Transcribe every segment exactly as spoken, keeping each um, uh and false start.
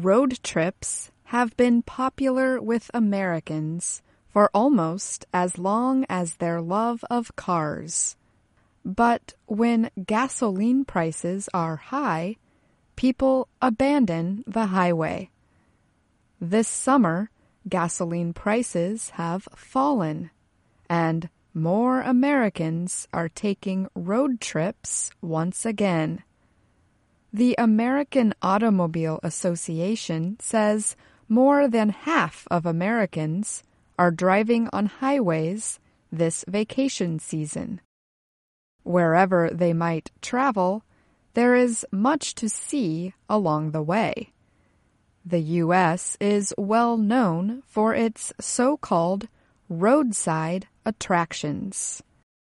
road trips have been popular with Americans for almost as long as their love of cars. But when gasoline prices are high, people abandon the highway. This summer, gasoline prices have fallen, and more Americans are taking road trips once again. The American Automobile Association says more than half of Americans are driving on highways this vacation season. Wherever they might travel, there is much to see along the way. The U S is well known for its so-called roadside attractions.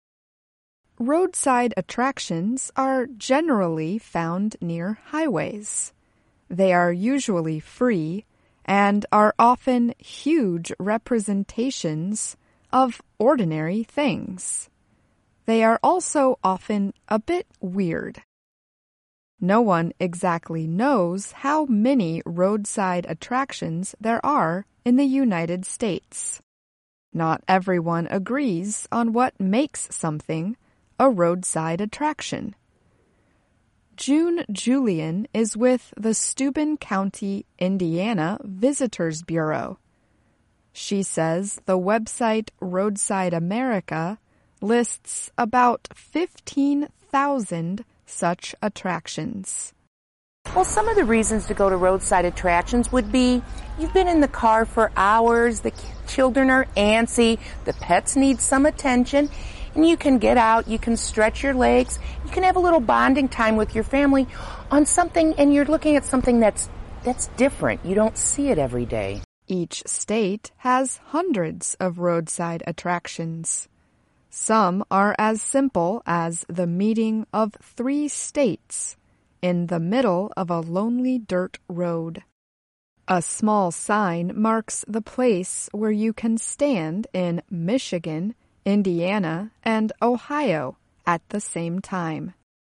Roadside attractions are generally found near highways. They are usually free and are often huge representations of ordinary things. They are also often a bit weird. No one exactly knows how many roadside attractions there are in the United States. Not everyone agrees on what makes something a roadside attraction. June Julian is with the Steuben County, Indiana Visitors Bureau. She says the website Roadside America lists about fifteen thousand such attractions. Well, some of the reasons to go to roadside attractions would be you've been in the car for hours, the children are antsy, the pets need some attention, and you can get out, you can stretch your legs, you can have a little bonding time with your family on something, and you're looking at something that's that's different. You don't see it every day. Each state has hundreds of roadside attractions. Some are as simple as the meeting of three states in the middle of a lonely dirt road. A small sign marks the place where you can stand in Michigan, Indiana, and Ohio at the same time.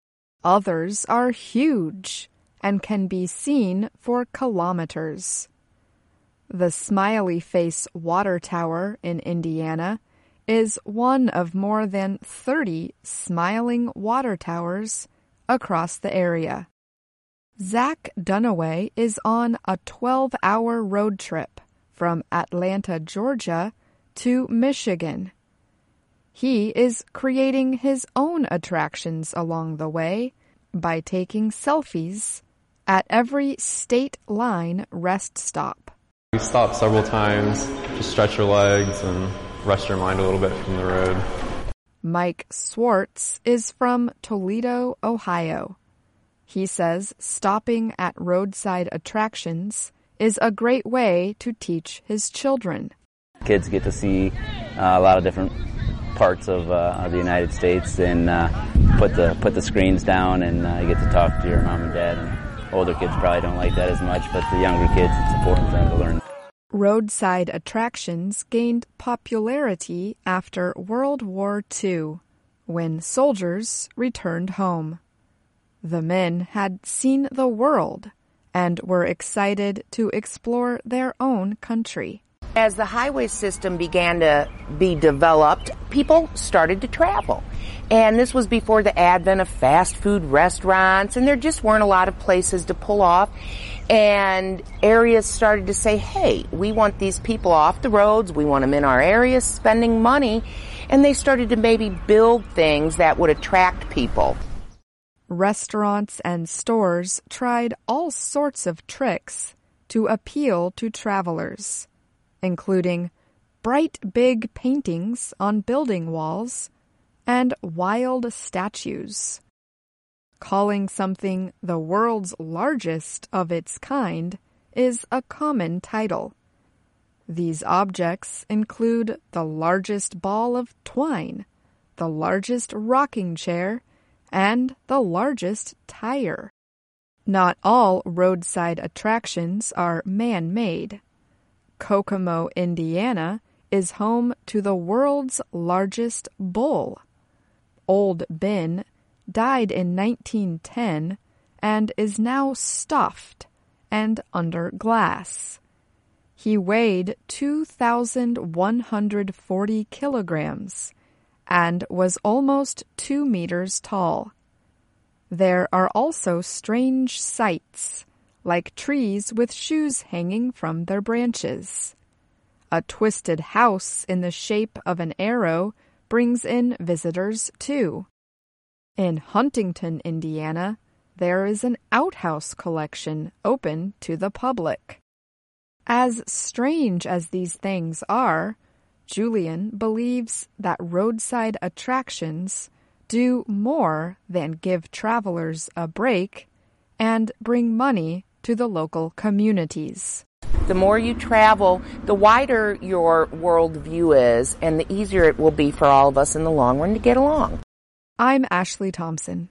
Others are huge and can be seen for kilometers. The Smiley Face Water Tower in Indiana is one of more than thirty smiling water towers across the area. Zach Dunaway is on a twelve-hour road trip from Atlanta, Georgia, to Michigan. He is creating his own attractions along the way by taking selfies at every state line rest stop. We stopped several times to stretch your legs and rest your mind a little bit from the road. Mike Swartz is from Toledo, Ohio. He says stopping at roadside attractions is a great way to teach his children. Kids get to see uh, a lot of different parts of, uh, of the United States and uh, put the put the screens down, and uh, you get to talk to your mom and dad. And older kids probably don't like that as much, but the younger kids, it's important for them to learn. Roadside attractions gained popularity after World War Two, when soldiers returned home. The men had seen the world and were excited to explore their own country. As the highway system began to be developed, people started to travel. And this was before the advent of fast food restaurants, and there just weren't a lot of places to pull off. And areas started to say, hey, we want these people off the roads, we want them in our areas spending money, and they started to maybe build things that would attract people. Restaurants and stores tried all sorts of tricks to appeal to travelers, including bright big paintings on building walls and wild statues. Calling something the world's largest of its kind is a common title. These objects include the largest ball of twine, the largest rocking chair, and the largest tire. Not all roadside attractions are man-made. Kokomo, Indiana, is home to the world's largest bull. Old Ben died in nineteen ten and is now stuffed and under glass. He weighed two thousand one hundred forty kilograms and was almost two meters tall. There are also strange sights, like trees with shoes hanging from their branches. A twisted house in the shape of an arrow brings in visitors too. In Huntington, Indiana, there is an outhouse collection open to the public. As strange as these things are, Julian believes that roadside attractions do more than give travelers a break and bring money to the local communities. The more you travel, the wider your worldview is, and the easier it will be for all of us in the long run to get along. I'm Ashley Thompson.